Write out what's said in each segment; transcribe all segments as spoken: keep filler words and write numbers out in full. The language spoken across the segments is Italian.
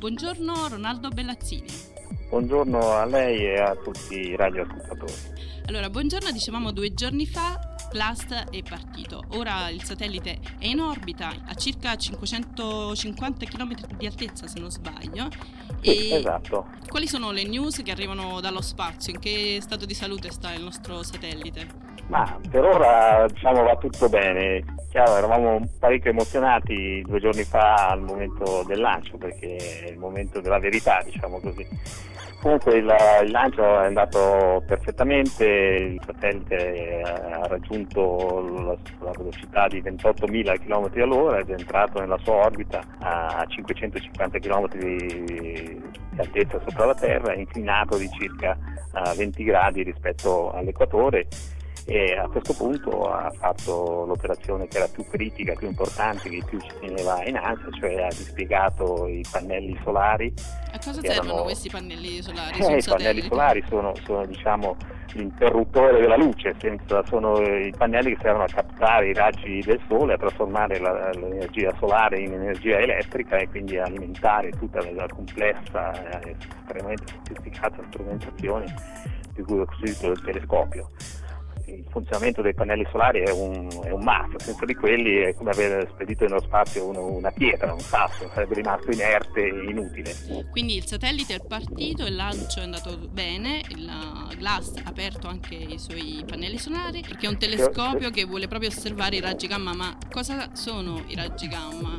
Buongiorno Ronaldo Bellazzini. Buongiorno a lei e a tutti i radioascoltatori. Allora, buongiorno, dicevamo due giorni fa Glast è partito. Ora il satellite è in orbita a circa cinquecentocinquanta chilometri di altezza, se non sbaglio. Sì, e esatto. Quali sono le news che arrivano dallo spazio? In che stato di salute sta il nostro satellite? Ma per ora diciamo va tutto bene. Chiaro, eravamo parecchio emozionati due giorni fa al momento del lancio, perché è il momento della verità, diciamo così. Comunque il, il lancio è andato perfettamente, il satellite ha raggiunto la, la velocità di ventottomila chilometri all'ora ed è entrato nella sua orbita a cinquecentocinquanta chilometri di altezza sopra la Terra, inclinato di circa venti gradi rispetto all'equatore. E a questo punto ha fatto l'operazione che era più critica, più importante, che più ci teneva in ansia, cioè ha dispiegato i pannelli solari. A cosa servono erano... questi pannelli solari? Eh, I pannelli solari sono, sono diciamo l'interruttore della luce, senza, sono i pannelli che servono a captare i raggi del sole, a trasformare la, l'energia solare in energia elettrica e quindi a alimentare tutta la complessa e estremamente sofisticata strumentazione di cui è costituito il telescopio. Il funzionamento dei pannelli solari è un, è un must, senza di quelli è come aver spedito nello spazio uno, una pietra, un sasso, sarebbe rimasto inerte e inutile. Quindi il satellite è partito, il lancio è andato bene, il Glast ha aperto anche i suoi pannelli solari, perché è un telescopio che vuole proprio osservare i raggi gamma. Ma cosa sono i raggi gamma?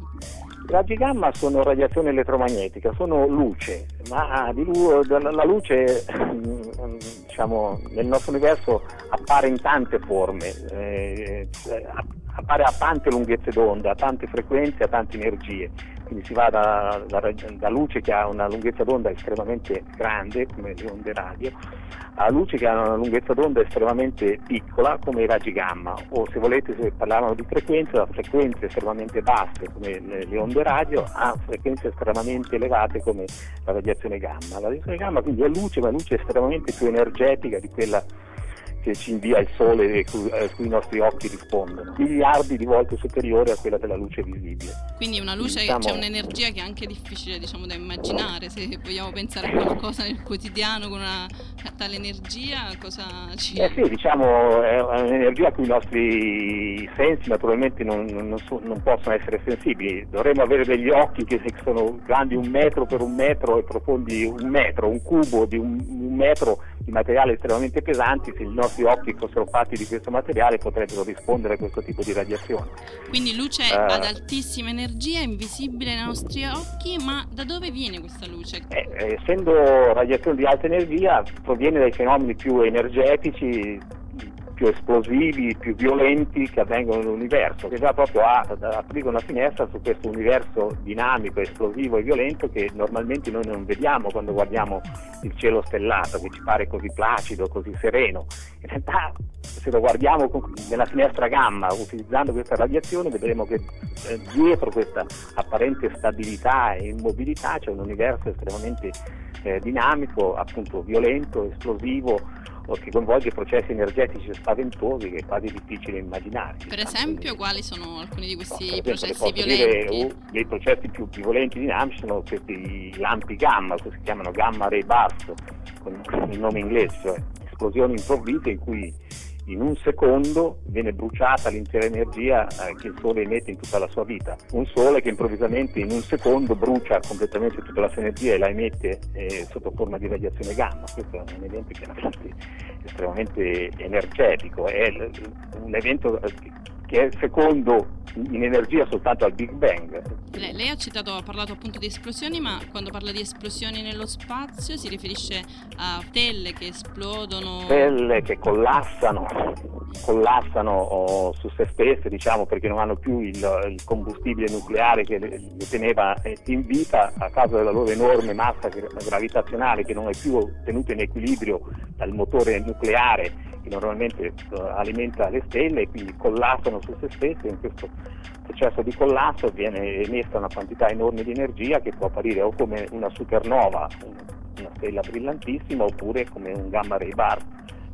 I raggi gamma sono radiazione elettromagnetica, sono luce, ma di lu- la luce diciamo nel nostro universo appare in tante forme, eh, appare a tante lunghezze d'onda, a tante frequenze, a tante energie. Quindi si va da, da, da luce che ha una lunghezza d'onda estremamente grande, come le onde radio, a luce che ha una lunghezza d'onda estremamente piccola, come i raggi gamma, o se volete, se parlavano di frequenze, da frequenze estremamente basse, come le, le onde radio, a frequenze estremamente elevate, come la radiazione gamma. La radiazione gamma quindi è luce, ma è luce estremamente più energetica di quella che ci invia il sole e cui, a cui i nostri occhi rispondono, miliardi di volte superiore a quella della luce visibile. Quindi una luce, diciamo, c'è un'energia che è anche difficile, diciamo, da immaginare. Se vogliamo pensare a qualcosa nel quotidiano con una tale energia, cosa ci... Eh sì, diciamo, è un'energia a cui i nostri sensi naturalmente non, non, so, non possono essere sensibili. Dovremmo avere degli occhi che sono grandi un metro per un metro e profondi un metro, un cubo di un, un metro di materiale estremamente pesanti. Se i nostri occhi fossero fatti di questo materiale potrebbero rispondere a questo tipo di radiazione. Quindi luce uh, ad altissima energia, invisibile ai nostri occhi, ma da dove viene questa luce? Eh, essendo radiazione di alta energia, proviene dai fenomeni più energetici, più esplosivi, più violenti che avvengono nell'universo, che va proprio a, ad aprire una finestra su questo universo dinamico, esplosivo e violento che normalmente noi non vediamo quando guardiamo il cielo stellato, che ci pare così placido, così sereno. In realtà, se lo guardiamo nella finestra gamma, utilizzando questa radiazione, vedremo che eh, dietro questa apparente stabilità e immobilità c'è un universo estremamente eh, dinamico, appunto violento, esplosivo, che coinvolge processi energetici spaventosi che è quasi difficile immaginare. Per esempio, quali sono alcuni di questi no, processi posso violenti? Dire, uh, dei processi più, più violenti dinamici sono questi lampi gamma, che si chiamano gamma ray burst, con il nome inglese, cioè esplosioni improvvise in cui in un secondo viene bruciata l'intera energia eh, che il Sole emette in tutta la sua vita. Un Sole che improvvisamente in un secondo brucia completamente tutta la sua energia e la emette eh, sotto forma di radiazione gamma. Questo è un evento chiaramente estremamente energetico, è l- un evento che è secondo in energia soltanto al Big Bang. Lei, lei ha citato, ha parlato appunto di esplosioni, ma quando parla di esplosioni nello spazio si riferisce a stelle che esplodono? Stelle che collassano, collassano oh, su se stesse, diciamo, perché non hanno più il, il combustibile nucleare che le, le teneva in vita a causa della loro enorme massa gravitazionale che non è più tenuta in equilibrio dal motore nucleare che normalmente uh, alimenta le stelle, e quindi collassano su se stesse. In questo processo di collasso viene emessa una quantità enorme di energia che può apparire o come una supernova, una stella brillantissima, oppure come un gamma ray burst,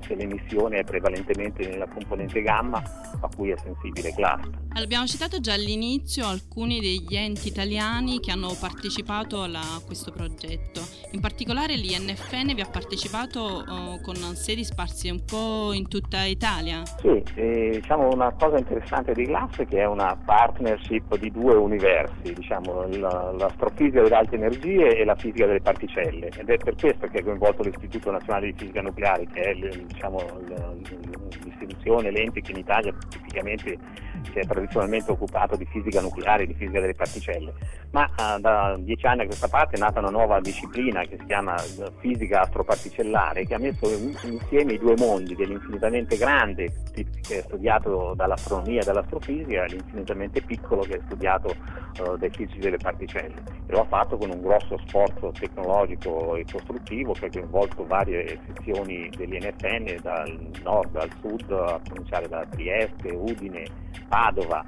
se l'emissione è prevalentemente nella componente gamma a cui è sensibile GLAST. Abbiamo citato già all'inizio alcuni degli enti italiani che hanno partecipato alla, a questo progetto. In particolare l'I N F N vi ha partecipato oh, con sedi sparse un po' in tutta Italia. Sì, eh, diciamo una cosa interessante di GLAST è che è una partnership di due universi, diciamo la, l'astrofisica delle alte energie e la fisica delle particelle, ed è per questo che è coinvolto l'Istituto Nazionale di Fisica Nucleare, che è diciamo, l'istituzione, l'ente che in Italia tipicamente si è tradizionalmente occupato di fisica nucleare, di fisica delle particelle, ma uh, da dieci anni a questa parte è nata una nuova disciplina che si chiama fisica astroparticellare, che ha messo insieme i due mondi dell'infinitamente grande, che è studiato dall'astronomia e dall'astrofisica, e l'infinitamente piccolo, che è studiato uh, dai fisici delle particelle, e lo ha fatto con un grosso sforzo tecnologico e costruttivo che ha coinvolto varie sezioni dell'I N F N, dal nord al sud, a cominciare da Trieste, Udine, Padova,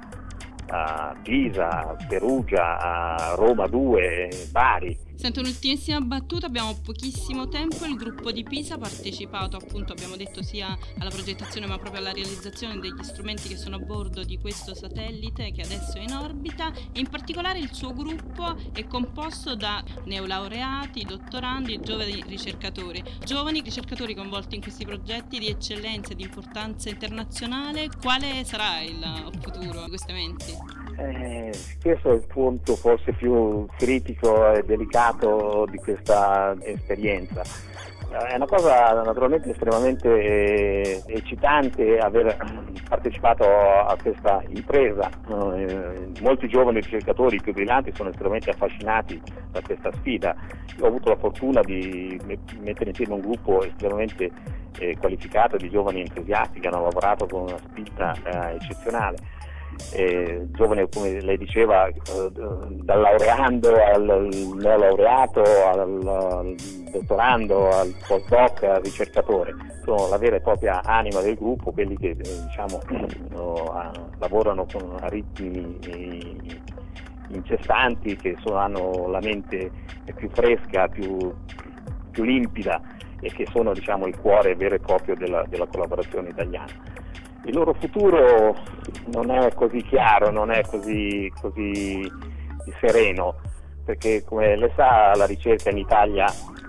a Pisa, Perugia, a Roma due, Bari. Sento un'ultimissima battuta, abbiamo pochissimo tempo. Il gruppo di Pisa ha partecipato, appunto abbiamo detto, sia alla progettazione ma proprio alla realizzazione degli strumenti che sono a bordo di questo satellite che adesso è in orbita. In particolare il suo gruppo è composto da neolaureati, dottorandi e giovani ricercatori. Giovani ricercatori coinvolti in questi progetti di eccellenza e di importanza internazionale. Quale sarà il futuro di questi eventi? Eh, questo è il punto forse più critico e delicato di questa esperienza. È una cosa naturalmente estremamente eh, eccitante aver partecipato a questa impresa. Eh, molti giovani ricercatori, i più brillanti, sono estremamente affascinati da questa sfida. Io ho avuto la fortuna di mettere insieme un gruppo estremamente eh, qualificato di giovani entusiasti che hanno lavorato con una spinta eh, eccezionale. Eh, giovane, come lei diceva, eh, dal laureando al neolaureato, al, al dottorando, al postdoc, al ricercatore, sono la vera e propria anima del gruppo, quelli che eh, diciamo no, a, lavorano con a ritmi eh, incessanti, che sono, hanno la mente più fresca, più, più limpida, e che sono diciamo il cuore vero e proprio della, della collaborazione italiana. Il loro futuro non è così chiaro, non è così, così sereno, perché come lei sa la ricerca in Italia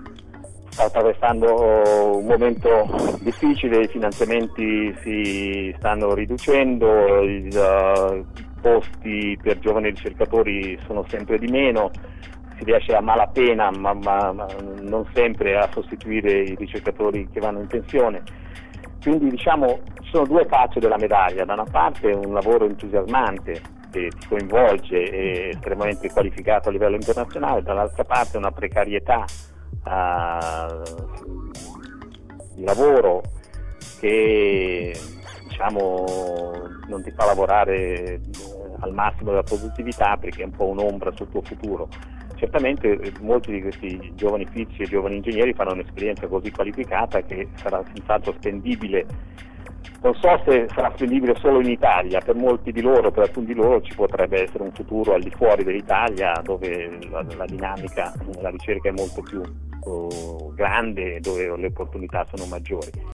sta attraversando un momento difficile, i finanziamenti si stanno riducendo, i uh, posti per giovani ricercatori sono sempre di meno, si riesce a malapena, ma, ma, ma non sempre, a sostituire i ricercatori che vanno in pensione. Quindi diciamo ci sono due facce della medaglia: da una parte un lavoro entusiasmante che ti coinvolge e estremamente qualificato a livello internazionale, dall'altra parte una precarietà uh, di lavoro che diciamo non ti fa lavorare al massimo della produttività, perché è un po' un'ombra sul tuo futuro. Certamente molti di questi giovani fisici e giovani ingegneri fanno un'esperienza così qualificata che sarà senz'altro spendibile. Non so se sarà spendibile solo in Italia, per molti di loro, per alcuni di loro ci potrebbe essere un futuro al di fuori dell'Italia, dove la, la dinamica, la ricerca è molto più oh, grande, dove le opportunità sono maggiori.